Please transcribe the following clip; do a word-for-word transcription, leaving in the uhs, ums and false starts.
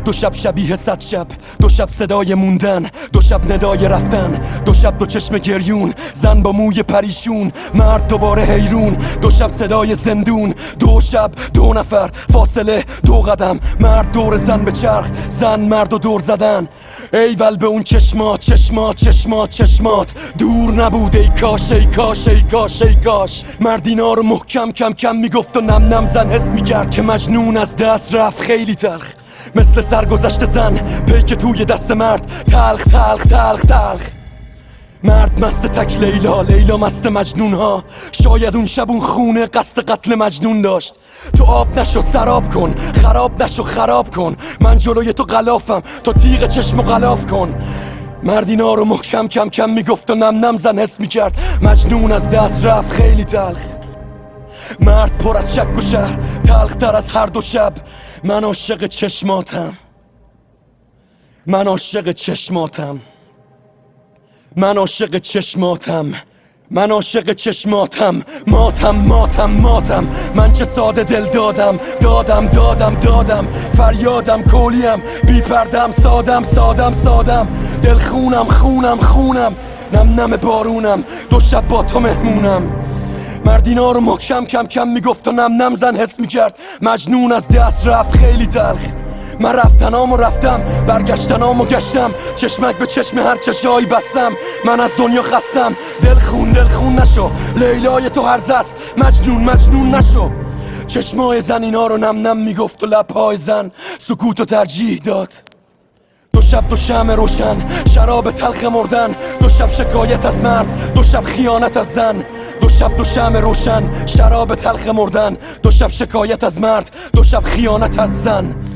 دو شب شبیه صد شب، دو شب صدای موندن، دو شب ندای رفتن، دو شب دو چشم گریون، زن با موی پریشون، مرد دوباره حیرون، دو شب صدای زندون، دو شب دو نفر فاصله دو قدم، مرد دور زن به چرخ، زن مرد و دور زدن. ایول به اون چشمات چشمات چشمات چشمات دور نبود، ای کاش ای کاش ای کاش ای کاش. مرد اینا رو محکم کم کم میگفت و نم نم زن حس میکرد که مجنون از دست رفت خیلی تلخ، مثل سرگذشت زن پیک توی دست مرد، تلخ تلخ تلخ تلخ. مرد مست تک لیلا، لیلا مست مجنون ها، شاید اون شب اون خونه قصد قتل مجنون داشت. تو آب نشو سراب کن، خراب نشو خراب کن، من جلوی تو غلافم، تو تیغ چشم و غلاف کن. مرد اینا رو محکم کم کم میگفت و نم نم زن حس میکرد مجنون از دست رفت خیلی تلخ. مرد پر از شک و شهر، تلخ تر از هر دو شب. من عاشق چشماتم، من عاشق چشماتم، من عاشق چشماتم، من عاشق چشماتم. ماتم ماتم ماتم، من چه ساده دل دادم دادم دادم دادم. فریادم کولیم بی پردم، سادم سادم سادم. دل خونم خونم خونم، نم نم بارونم، دو شب با تو مهمونم. مردینا رو محکم کم کم میگفت و نم نم زن حس میکرد مجنون از دست رفت خیلی تلخ. من رفتنامو رفتم، برگشتنامو گشتم، چشمک به چشم هر چشایی بستم. من از دنیا خستم، دل خون دل خون نشو، لیلای تو هرزه است، مجنون مجنون نشو. چشمای زن اینا رو نم نم میگفت و لبهای زن سکوتو ترجیح داد. دو شب دو شمع روشن، شراب تلخ مردن، دو شب شکایت از مرد، دو شب خیانت از زن. دو شب دو شمع روشن، شراب تلخ مردن، دو شب شکایت از مرد، دو شب خیانت از زن.